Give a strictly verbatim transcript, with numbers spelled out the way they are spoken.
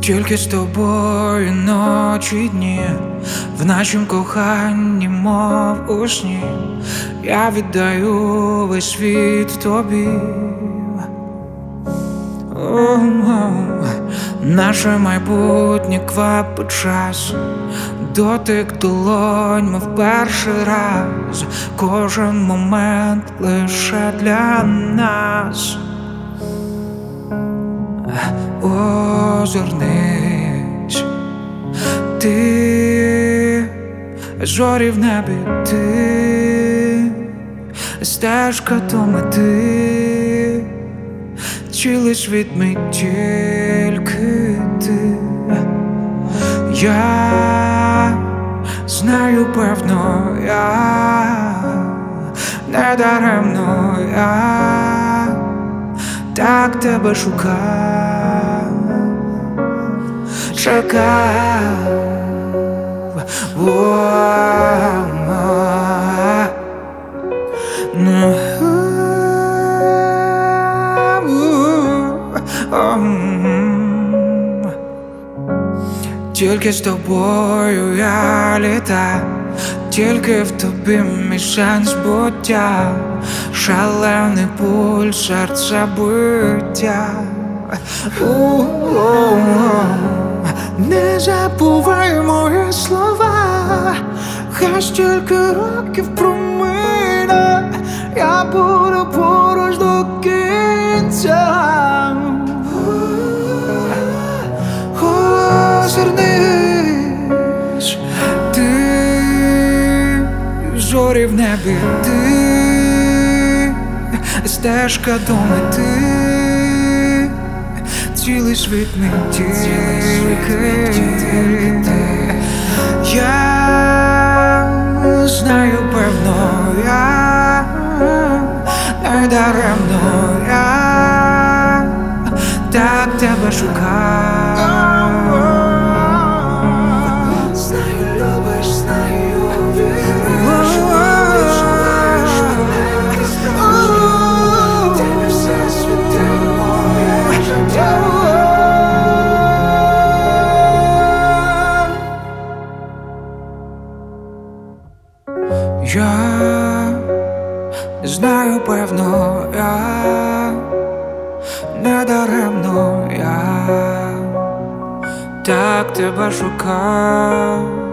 Тільки з тобою ночі й дні, в нашім коханні, мов у сні, я віддаю весь світ тобі. О-о-о. Наше майбутнє квапить час, дотик долонь, мов перший раз, кожен момент лише для нас. Озирнись, ти, зорі в небі, ти, стежка до мети, цілий світ мій тільки ти. Я знаю, певно, я не даремно я так тебе шукав, чекав. Тільки з тобою я літаю, тільки в тобі мій сенс буття, шалений пульс серця биття. Не забувай мої слова, хай стільки років промине, я буду поруч до кінця. Озирнись, ти, зорі в небі, ти, стежка до мети, цілий світ мій тільки ти. Я знаю, певно, я не даремно я так тебе шукав. Знаю, любиш, знаю, віриш, відчуваєш мене, ти справжній, тебе все світи моє життя. Я знаю, певно, я не даремно я так тебе шукав.